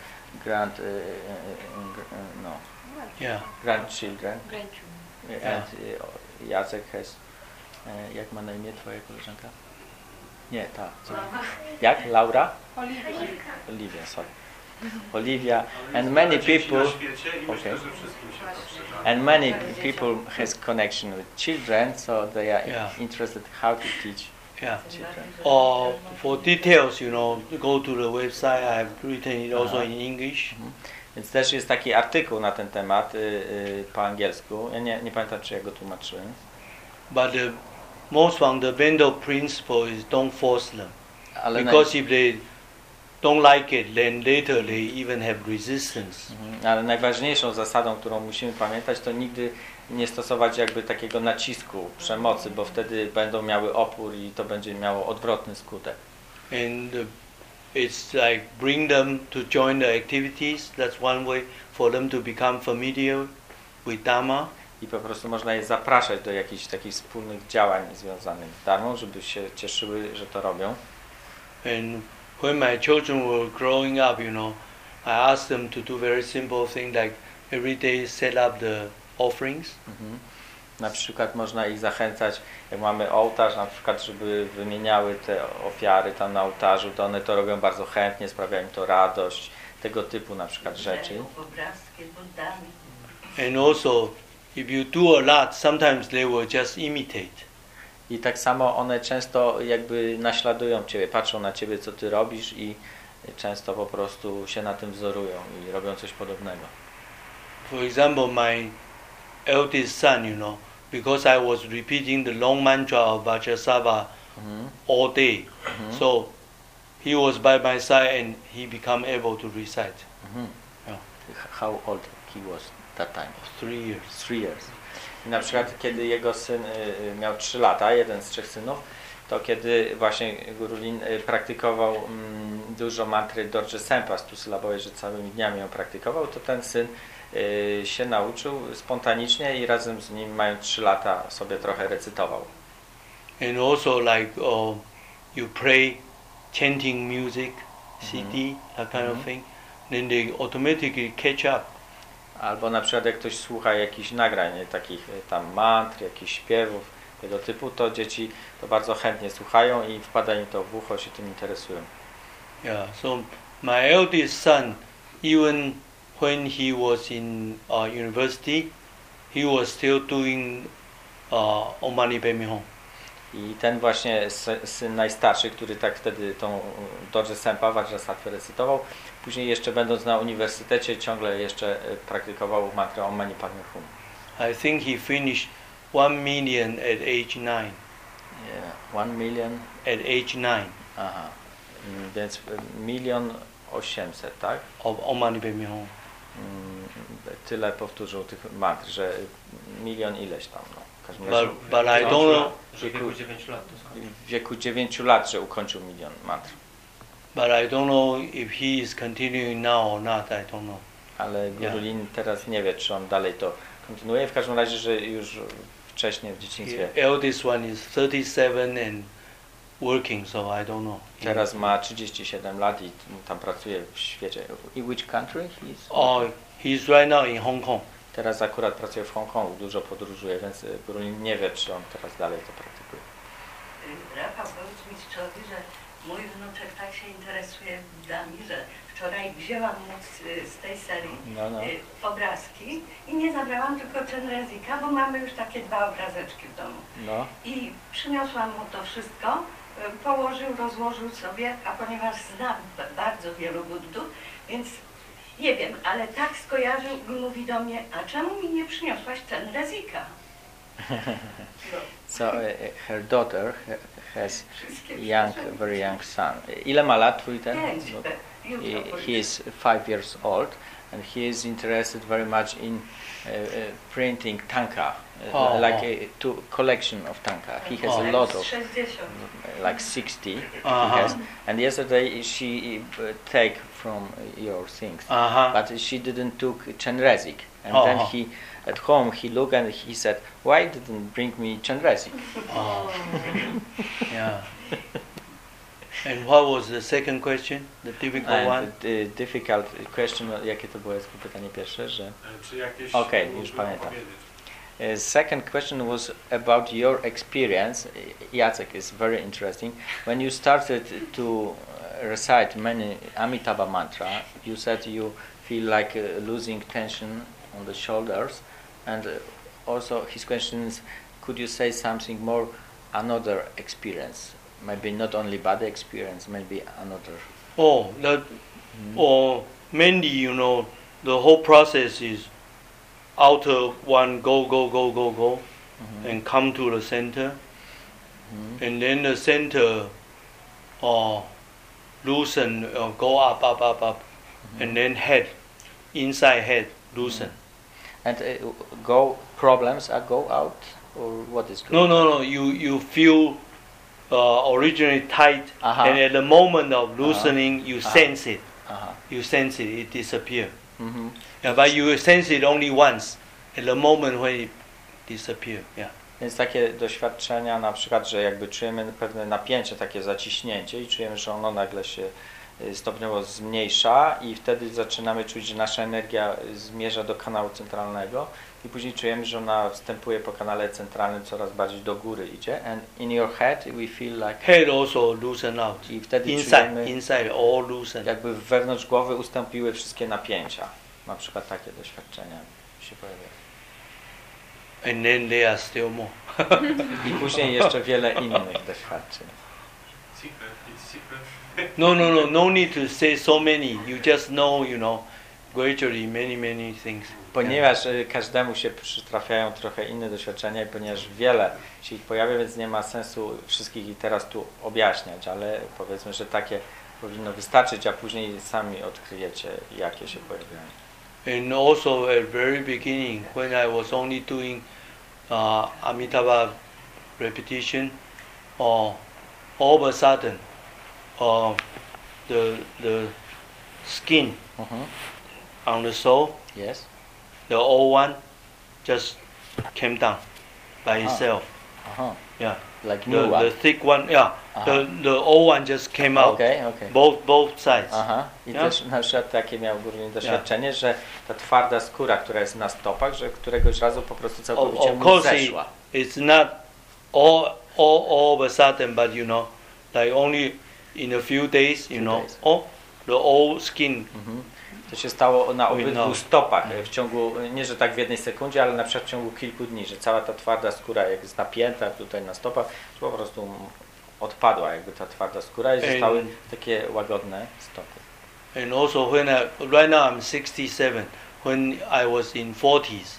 grandchildren. And Jacek has, jak ma na imię twoja koleżanka? Nie, ta. Jak? Laura? Olivia. Olivia, sorry. Olivia, Ale and jest many wiele dzieci people. na świecie i myślę, Okay. że wszystkim się to przyda. And many people has connection with children, so they are Yeah. interested how to teach Yeah. children. Or for details, go to the website. I've written it also in English. Więc też jest taki artykuł na ten temat po angielsku. Ja nie pamiętam, czy ja go tłumaczyłem. But the most fundamental principle is don't force them. Ale Because if they don't like it, then later they even have resistance. ale najważniejszą zasadą, którą musimy pamiętać, to nigdy nie stosować jakby takiego nacisku, przemocy, bo wtedy będą miały opór i to będzie miało odwrotny skutek. And it's like bring them to join the activities. That's one way for them to become familiar with Dharma. I po prostu można je zapraszać do jakichś takich wspólnych działań związanych z Dharmą, żeby się cieszyły, że to robią. And when my children were growing up, I asked them to do very simple things like every day set up the offerings. Na przykład można ich zachęcać, jak mamy ołtarz, na przykład, żeby wymieniały te ofiary tam na ołtarzu, to one to robią bardzo chętnie, sprawia im to radość, tego typu na przykład rzeczy. And also, if you do a lot, sometimes they will just imitate. I tak samo one często jakby naśladują Ciebie, patrzą na Ciebie, co Ty robisz i często po prostu się na tym wzorują i robią coś podobnego. For example, my eldest son, because I was repeating the long mantra of Vajrasattva all day, so he was by my side and he became able to recite. Yeah. How old he was that time? 3 years. 3 years. I na przykład kiedy jego syn miał 3 lata, jeden z 3 synów, to kiedy właśnie Guru Lin praktykował dużo mantry Dorje Sempa, 100-sylabowej, że całymi dniami ją praktykował, to ten syn się nauczył spontanicznie i razem z nim, mając 3 lata, sobie trochę recytował. And also like you play chanting music, CD, that kind of thing, then they automatically catch up. Albo na przykład jak ktoś słucha jakichś nagrań, takich tam mantr, jakichś śpiewów tego typu, to dzieci to bardzo chętnie słuchają i wpada im to w ucho, się tym interesują. Yeah, so my eldest son, even when he was in university, he was still doing Om Mani Padme Hum. I ten właśnie syn najstarszy, który tak wtedy tą Dorje Sempa, Vajrasattwę recytował, później jeszcze będąc na uniwersytecie ciągle jeszcze praktykował mantrę Om Mani Padme Hum. I think he finished 1 million at age 9. Yeah, 1 million? At age 9. Aha, więc 1,800,000, tak? Of Om Mani Padme Hum. Tyle powtórzył tych mantr, że milion ileś tam. No. But I don't know. W wieku 9 lat to skończył. W wieku 9 lat, że ukończył milion mantr. But I don't know if he is continuing now or not. I don't know. Ale Guru Lin teraz nie wie, czy on dalej to kontynuuje. W każdym razie, że już wcześniej w dzieciństwie. The eldest one is 37 and working, so I don't know. Teraz ma 37 lat i tam pracuje w świecie. In which country He's right now in Hong Kong. Teraz akurat pracuje w Hongkongu, dużo podróżuje, więc Guru Lin nie wie, czy on teraz dalej to praktykuje. Rafał, powiedz mistrzowi, że mój wnuczek tak się interesuje budami, że wczoraj wzięłam mu z tej serii obrazki i nie zabrałam tylko Chenrezika, bo mamy już takie 2 obrazeczki w domu. No. I przyniosłam mu to wszystko, położył, rozłożył sobie, a ponieważ znam bardzo wielu buddów, więc nie wiem, ale tak skojarzył i mówi do mnie, a czemu mi nie przyniosłaś Chenrezika? So her daughter has very young son. Ile ma lat twój ten? He is 5 years old and he is interested very much in printing tanka, like a collection of tanka. He has a lot of, like 60 he has. And yesterday she take from your things, but she didn't took Chenrezik. And then he, at home, he looked and he said, "Why didn't bring me Chenrezik?" Yeah. And what was the second question? The difficult one? The difficult question, jakie to było pytanie pierwsze, że... Czy jakieś już pamiętam. Second question was about your experience. Jacek is very interesting. When you started to recite many Amitabha mantra, you said you feel like losing tension on the shoulders, and also his question is, could you say something more, another experience, maybe not only body experience, maybe another? Mainly, you know, the whole process is outer one go, and come to the center, and then the center loosen, go up, and then inside head loosen. And problems go out, or what is going on? No. You feel originally tight, and at the moment of loosening, you sense it. You sense it, it disappears. But you sense it only once, at the moment when it disappears. Więc takie doświadczenia, na przykład, że jakby czujemy pewne napięcie, takie zaciśnięcie i czujemy, że ono nagle się stopniowo zmniejsza i wtedy zaczynamy czuć, że nasza energia zmierza do kanału centralnego i później czujemy, że ona wstępuje po kanale centralnym, coraz bardziej do góry idzie. And in your head we feel like... Head also loosen out. I wtedy inside all loosen. Jakby wewnątrz głowy ustąpiły wszystkie napięcia. Na przykład takie doświadczenia się pojawiają. And then there are still more. I później jeszcze wiele innych doświadczeń. No need to say so many. You just know, you know, gradually many things. Ponieważ każdemu się przytrafiają trochę inne doświadczenia i ponieważ wiele się ich pojawia, więc nie ma sensu wszystkich i teraz tu objaśniać, ale powiedzmy, że takie powinno wystarczyć, a później sami odkryjecie, jakie się pojawiają. And also at very beginning, when I was only doing Amitabha repetition, all of a sudden, the skin on the soul, yes, the old one, just came down by itself. Yeah, like new one. The thick one, the old one just came out. Okay. Both sides. I też na przykład takie miał Gurulin doświadczenie, że ta twarda skóra, która jest na stopach, że któregoś razu po prostu całkowicie mu zeszła. It's not all of a sudden, but you know, like only in a few days, you know, the old skin. To się stało na obydwu stopach w ciągu, nie że tak w jednej sekundzie, ale na przykład w ciągu kilku dni, że cała ta twarda skóra, jak jest napięta tutaj na stopach, to po prostu odpadła jakby ta twarda skóra i zostały takie łagodne stopy. And also when right now I'm 67, when I was in 40s,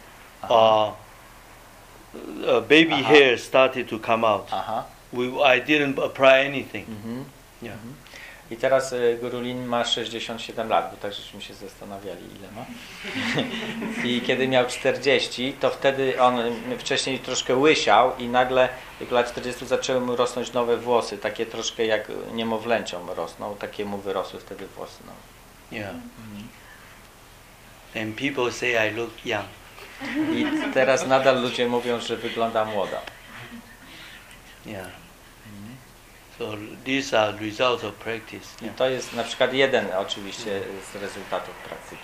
baby hair started to come out. I didn't apply anything. I teraz Gurulin ma 67 lat, bo tak żeśmy się zastanawiali, ile ma. I kiedy miał 40, to wtedy on wcześniej troszkę łysiał i nagle w wieku lat 40 zaczęły mu rosnąć nowe włosy, takie troszkę jak niemowlęciom rosną, takie mu wyrosły wtedy włosy. And people say I look young. I teraz nadal ludzie mówią, że wygląda młodo. So these are results of practice. I to jest na przykład jeden oczywiście z rezultatów praktyki.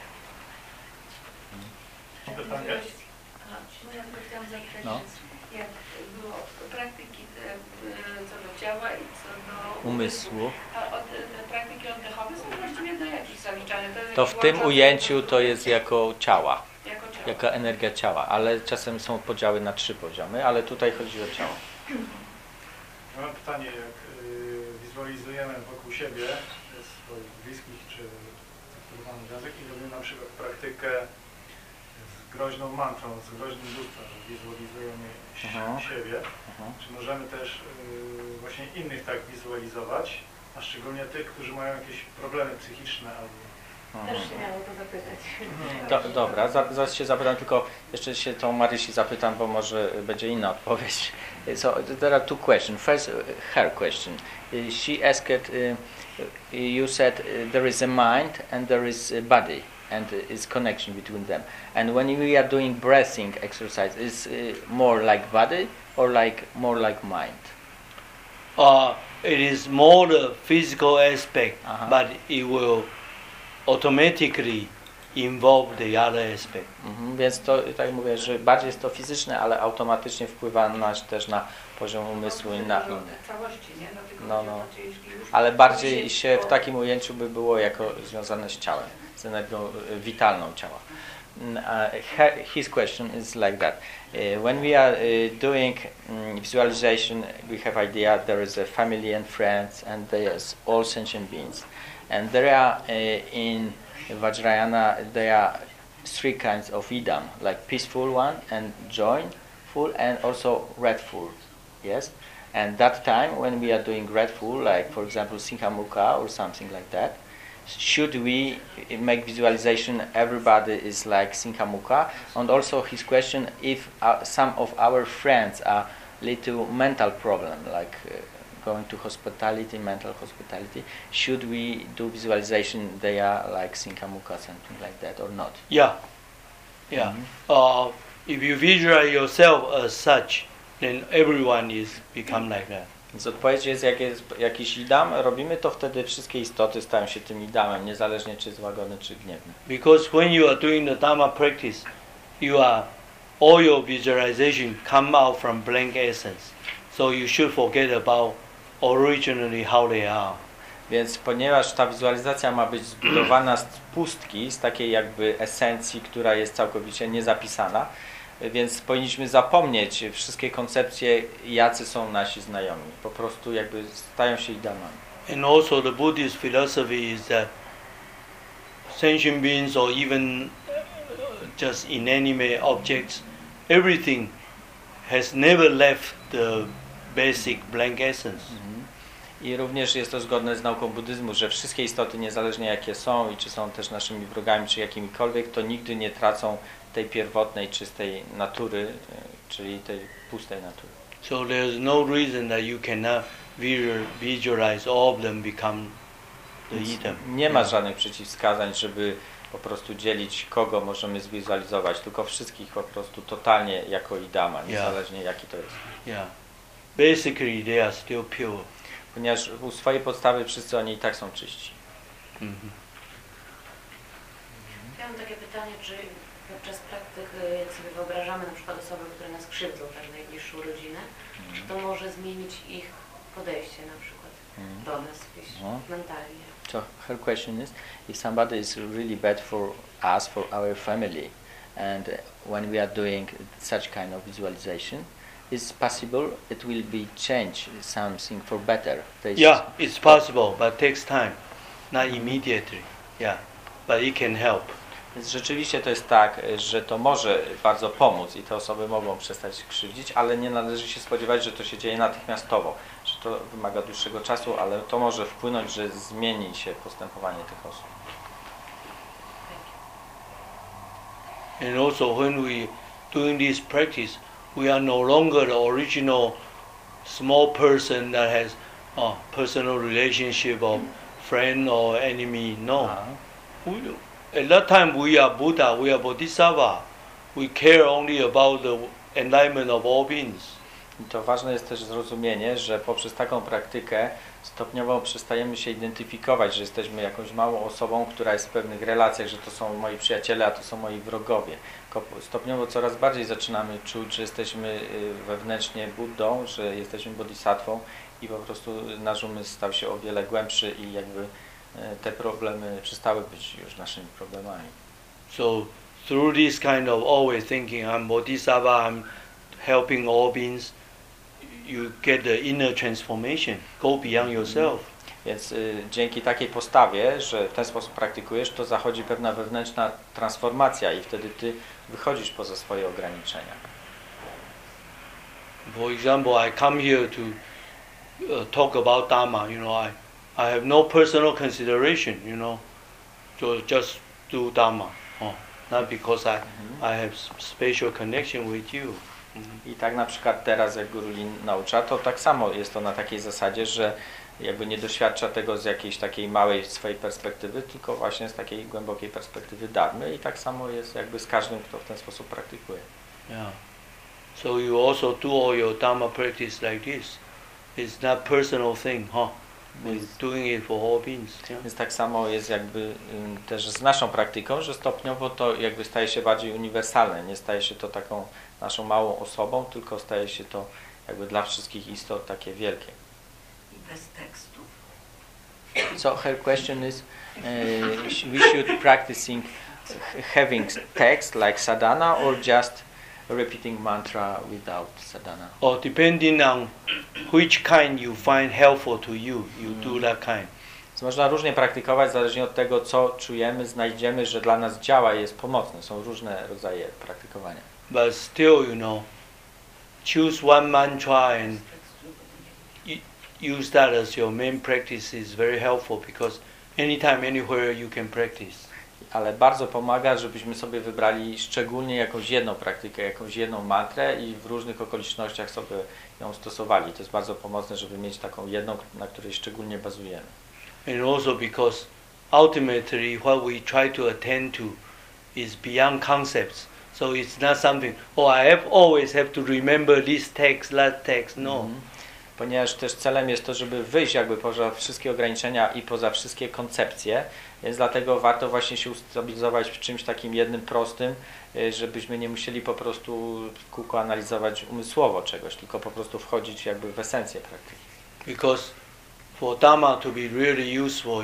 Ja chciałam zapytać, jak było praktyki co do ciała i co do umysłu. A te praktyki oddechowe są właściwie do jakich zaliczane? To w tym ujęciu to jest jako ciała. Jaka energia ciała, ale czasem są podziały na 3 poziomy, ale tutaj chodzi o ciało. Ja mam pytanie, jak wizualizujemy wokół siebie swoich bliskich czy zaaktywowanych związek i robimy na przykład praktykę z groźną mantrą, z groźnym duchem, że wizualizujemy siebie, czy możemy też właśnie innych tak wizualizować, a szczególnie tych, którzy mają jakieś problemy psychiczne albo... Też się miało to zapytać. Dobra, zaraz się zapytam, tylko jeszcze się tą Marysi zapytam, bo może będzie inna odpowiedź. So there are 2 questions. First, her question. She asked, you said there is a mind and there is a body, and is connection between them. And when we are doing breathing exercise, is more like body or more like mind? It is more the physical aspect, but it will automatically involve the other aspect. Więc to, tak mówię, że bardziej jest to fizyczne, ale automatycznie wpływa też na poziom umysłu i na inne. No. Ale bardziej się w takim ujęciu by było jako związane z ciałem, z energią witalną ciała. His question is like that. When we are doing visualization, we have idea there is a family and friends, and there is all sentient beings, and there are in Vajrayana there are three kinds of idam, like peaceful one and joyful and also dreadful. Yes, and that time when we are doing dreadful, like for example Sinkhamukha or something like that, should we make visualization everybody is like Sinkhamukha? And also his question, if some of our friends are little mental problem, like going to hospitality, mental hospitality, should we do visualization they are like Sinkhamukha, something like that, or not? Yeah. If you visualize yourself as such, then everyone is become like that. Więc odpowiedź jest, jak jest jakiś idam, robimy to wtedy wszystkie istoty stają się tym idamem, niezależnie czy jest łagodny, czy gniewny. Because when you are doing the Dharma practice, all your visualization come out from blank essence. So you should forget about originally how they are. Więc ponieważ ta wizualizacja ma być zbudowana z pustki, z takiej jakby esencji, która jest całkowicie niezapisana, więc powinniśmy zapomnieć wszystkie koncepcje, jacy są nasi znajomi. Po prostu jakby stają się idamami. And also the Buddhist philosophy is that sentient beings or even just inanimate objects, everything has never left the basic blank essence. I również jest to zgodne z nauką buddyzmu, że wszystkie istoty, niezależnie jakie są i czy są też naszymi wrogami, czy jakimikolwiek, to nigdy nie tracą tej pierwotnej, czystej natury, czyli tej pustej natury. So there's no reason that you cannot visualize all of them become the idam. Nie ma żadnych przeciwwskazań, żeby po prostu dzielić, kogo możemy zwizualizować, tylko wszystkich po prostu totalnie jako idama, niezależnie jaki to jest. Yeah. Basically they are still pure. Ponieważ u swojej podstawy wszyscy oni i tak są czyści. Ja mam takie pytanie, czy podczas praktyk, jak sobie wyobrażamy na przykład osoby, które nas krzywdzą, tak najbliższą rodzinę, czy to może zmienić ich podejście na przykład do nas mentalnie? So her question is, if somebody is really bad for us, for our family, and when we are doing such kind of visualization, it's possible it will be change something for better. Yeah, it's possible, but it takes time, not immediately. Yeah, but it can help. Więc rzeczywiście to jest tak, że to może bardzo pomóc i te osoby mogą przestać krzywdzić, ale nie należy się spodziewać, że to się dzieje natychmiastowo, że to wymaga dłuższego czasu, ale to może wpłynąć, że zmieni się postępowanie tych osób. And also when we doing this practice, we are no longer the original small person that has a personal relationship of friend or enemy. No. At that time we are Buddha, we are Bodhisattva. We care only about the enlightenment of all beings. I to ważne jest też zrozumienie, że poprzez taką praktykę stopniowo przestajemy się identyfikować, że jesteśmy jakąś małą osobą, która jest w pewnych relacjach, że to są moi przyjaciele, a to są moi wrogowie. Stopniowo coraz bardziej zaczynamy czuć, że jesteśmy wewnętrznie Buddą, że jesteśmy bodhisatwą i po prostu nasz umysł stał się o wiele głębszy i jakby te problemy przestały być już naszymi problemami. So through this kind of always thinking I'm Bodhisattva, I'm helping all beings, you get the inner transformation, go beyond yourself. Więc dzięki takiej postawie, że w ten sposób praktykujesz, to zachodzi pewna wewnętrzna transformacja i wtedy ty wychodzisz poza swoje ograniczenia. For example, I come here to talk about Dharma, I have no personal consideration, to just do Dharma. Not because I have special connection with you. I tak na przykład teraz, jak Guru Lin naucza, to tak samo jest to na takiej zasadzie, że jakby nie doświadcza tego z jakiejś takiej małej swojej perspektywy, tylko właśnie z takiej głębokiej perspektywy dharmy i tak samo jest jakby z każdym, kto w ten sposób praktykuje. Yeah. So you also do all your Dharma practice like this. It's not personal thing, doing it for all beings. Yeah? Więc tak samo jest jakby też z naszą praktyką, że stopniowo to jakby staje się bardziej uniwersalne. Nie staje się to taką naszą małą osobą, tylko staje się to jakby dla wszystkich istot takie wielkie. I bez tekstów. So her question is, we should practicing having text like sadhana or just repeating mantra without sadhana? Or depending on which kind you find helpful to you, you do that kind. Więc można różnie praktykować, zależnie od tego, co czujemy, znajdziemy, że dla nas działa i jest pomocne. Są różne rodzaje praktykowania. But still, choose one mantra and use that as your main practice is very helpful because anytime, anywhere you can practice. Ale bardzo pomaga, żebyśmy sobie wybrali szczególnie jakąś jedną praktykę, jakąś jedną mantrę i w różnych okolicznościach sobie ją stosowali. To jest bardzo pomocne, żeby mieć taką jedną, na której szczególnie bazujemy. And also because ultimately what we try to attend to is beyond concepts. So it's not something, I always have to remember this text, that text. No. Ponieważ też celem jest to, żeby wyjść jakby poza wszystkie ograniczenia i poza wszystkie koncepcje, więc dlatego warto właśnie się ustabilizować w czymś takim jednym prostym, żebyśmy nie musieli po prostu w kółko analizować umysłowo czegoś, tylko po prostu wchodzić jakby w esencję praktyki. Because for Dhamma to be really useful,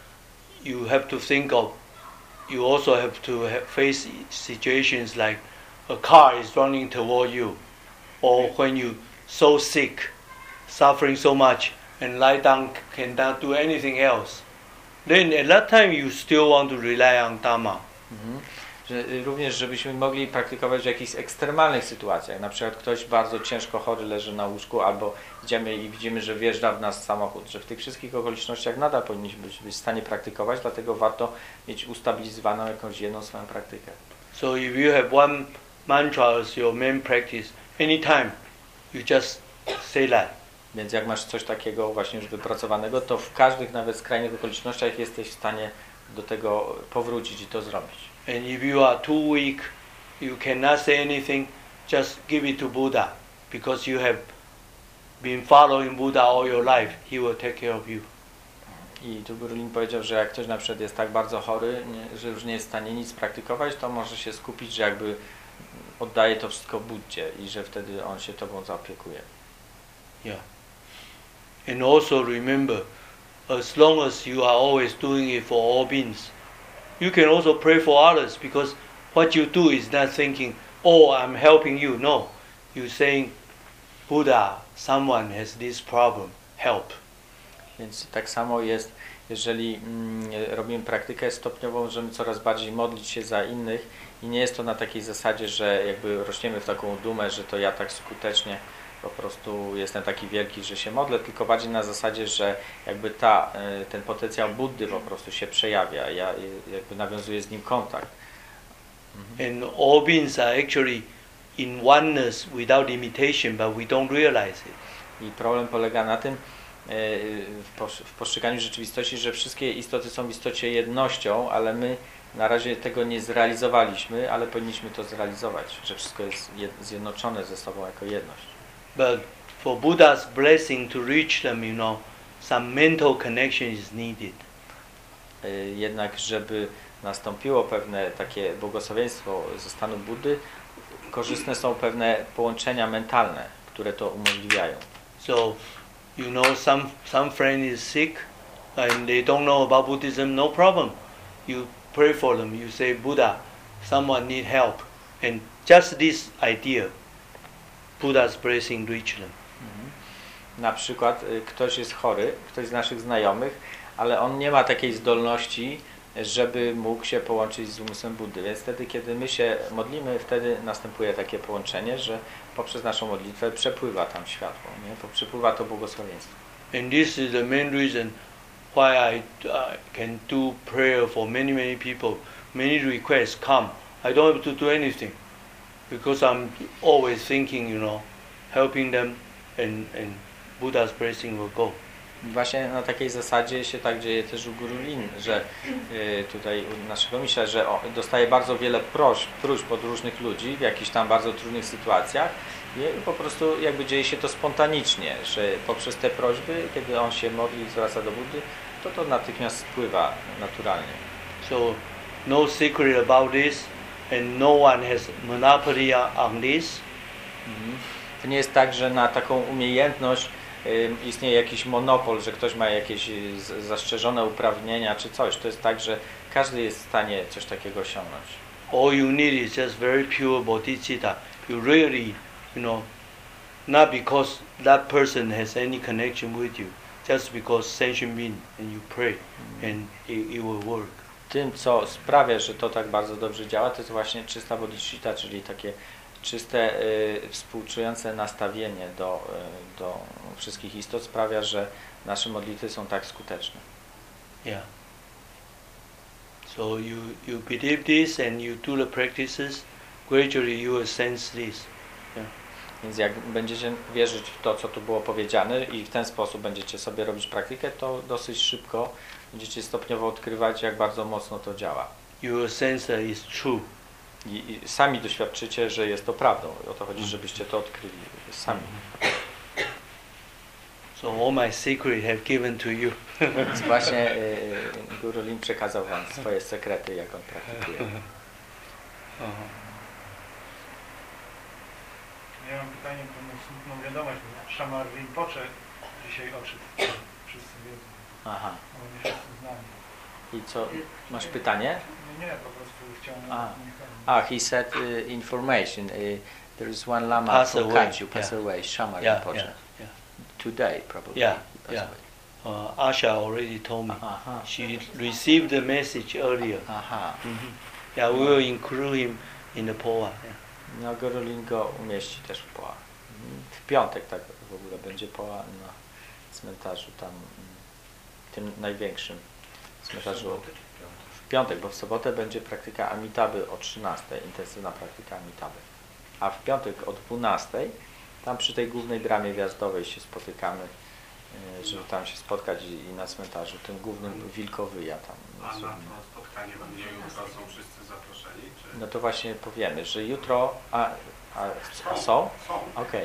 you have to think of, you also have to face situations like a car is running toward you, or when you so sick, suffering so much, and lie down, cannot do anything else. Then at that time you still want to rely on Dhamma. Również żebyśmy mogli praktykować w jakichś ekstremalnych sytuacjach. Na przykład ktoś bardzo ciężko chory leży na łóżku, albo idziemy i widzimy, że wjeżdża w nas samochód. Że w tych wszystkich okolicznościach nadal powinniśmy być w stanie praktykować, dlatego warto mieć ustabilizowaną jakąś jedną swoją praktykę. So if you have one mantra as your main practice, anytime you just say that. Więc jak masz coś takiego właśnie już wypracowanego, to w każdych nawet skrajnych okolicznościach jesteś w stanie do tego powrócić i to zrobić. And if you are too weak, you cannot say anything, just give it to Buddha, because you have been following Buddha all your life. He will take care of you. I tu Guru Lin powiedział, że jak ktoś na przykład jest tak bardzo chory, że już nie jest w stanie nic praktykować, to może się skupić, że jakby oddaje to wszystko Buddzie i że wtedy on się tobą zaopiekuje. Yeah. And also remember, as long as you are always doing it for all beings, you can also pray for others, because what you do is not thinking, I'm helping you. No, you're saying, Buddha, someone has this problem, help. Więc tak samo jest, jeżeli robimy praktykę stopniową, możemy coraz bardziej modlić się za innych i nie jest to na takiej zasadzie, że jakby rośniemy w taką dumę, że to ja tak skutecznie po prostu jestem taki wielki, że się modlę, tylko bardziej na zasadzie, że jakby ten potencjał Buddy po prostu się przejawia, ja jakby nawiązuję z nim kontakt. And all beings are actually in oneness without limitation, but we don't realize it. I problem polega na tym, w postrzeganiu rzeczywistości, że wszystkie istoty są w istocie jednością, ale my na razie tego nie zrealizowaliśmy, ale powinniśmy to zrealizować, że wszystko jest zjednoczone ze sobą jako jedność. But for Buddha's blessing to reach them, some mental connection is needed. Jednak żeby nastąpiło pewne takie błogosławieństwo ze stanu Buddy, korzystne są pewne połączenia mentalne, które to umożliwiają. So, some friend is sick and they don't know about Buddhism, no problem. You pray for them, you say, Buddha, someone need help. And just this idea, Buddha's blessing reach them. Na przykład ktoś jest chory, ktoś z naszych znajomych, ale on nie ma takiej zdolności, żeby mógł się połączyć z umysłem Buddy. Więc wtedy, kiedy my się modlimy, wtedy następuje takie połączenie, że poprzez naszą modlitwę przepływa tam światło, przepływa to błogosławieństwo. And this is the main reason why I can do prayer for many people. Many requests come. I don't have to do anything, because I'm always thinking, helping them, and Buddha's blessing will go. Właśnie na takiej zasadzie się tak dzieje też u Guru Lin, że tutaj u naszego mistrza, że dostaje bardzo wiele próśb od różnych ludzi w jakichś tam bardzo trudnych sytuacjach i po prostu jakby dzieje się to spontanicznie, że poprzez te prośby, kiedy on się modli i zwraca do Buddy, to natychmiast spływa naturalnie. So no secret about this and no one has monopoly on this. To nie jest tak, że na taką umiejętność istnieje jakiś monopol, że ktoś ma jakieś zastrzeżone uprawnienia czy coś. To jest tak, że każdy jest w stanie coś takiego osiągnąć. All you need is just very pure bodhicitta. You really, not because that person has any connection with you, just because sentient being and you pray and it will work. Tym, co sprawia, że to tak bardzo dobrze działa, to jest właśnie czysta bodhicitta, czyli takie czyste, współczujące nastawienie do wszystkich istot sprawia, że nasze modlitwy są tak skuteczne. Yeah. So you believe this and you do the practices, gradually you will sense this. Yeah. Więc jak będziecie wierzyć w to, co tu było powiedziane i w ten sposób będziecie sobie robić praktykę, to dosyć szybko będziecie stopniowo odkrywać, jak bardzo mocno to działa. You will sense that it's true. I sami doświadczycie, że jest to prawdą. O to chodzi, żebyście to odkryli sami. So all my secret have given to you. Więc właśnie Guru Lin przekazał wam swoje sekrety, jak on praktykuje. Ja mam pytanie, pewną smutną wiadomość. Szamar Rinpoche dzisiaj odszedł. Wszyscy wiedzą. Aha. Bo nie wszyscy znani. I co? Masz pytanie? Nie, po prostu chciałem... He said information. There is one lama Pass from away. Kanchu, passed away, Shama Yeah, Rinpoche. yeah. Today, probably. Yeah, he passed yeah. away. Asha already told me. Aha. She received the message earlier. Aha. Yeah, we will include him in the poa. Yeah. No, Guru Lin go umieści też w poa. W piątek tak w ogóle będzie poa na cmentarzu tam, tym największym cmentarzu. W piątek, bo w sobotę będzie praktyka Amitabhy o 13, intensywna praktyka Amitabhy. A w piątek o 12, tam przy tej głównej bramie wjazdowej się spotykamy, żeby tam się spotkać i na cmentarzu, tym głównym Wilkowyja tam. A na to spotkanie będzie jutro, są wszyscy zaproszeni? Czy? No to właśnie powiemy, że jutro... A są? Są. Okej.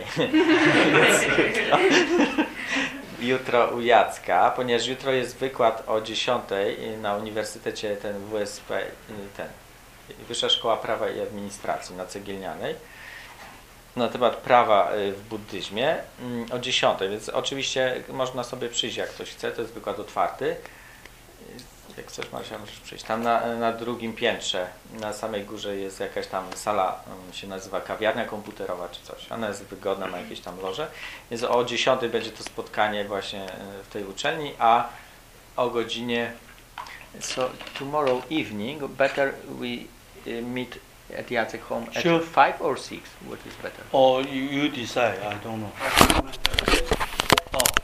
Jutro u Jacka, ponieważ jutro jest wykład o 10 na Uniwersytecie ten WSP, Wyższa Szkoła Prawa i Administracji na Cegielnianej na temat prawa w buddyzmie o 10, więc oczywiście można sobie przyjść, jak ktoś chce, to jest wykład otwarty. Jak chcesz, Marcia, możesz przyjść. Tam na drugim piętrze, na samej górze jest jakaś tam sala, się nazywa kawiarnia komputerowa czy coś. Ona jest wygodna, ma jakieś tam loże. Więc o 10 będzie to spotkanie właśnie w tej uczelni, a o godzinie... So tomorrow evening, better we meet at Jacek home at 5 or 6? What is better? Or you decide, I don't know.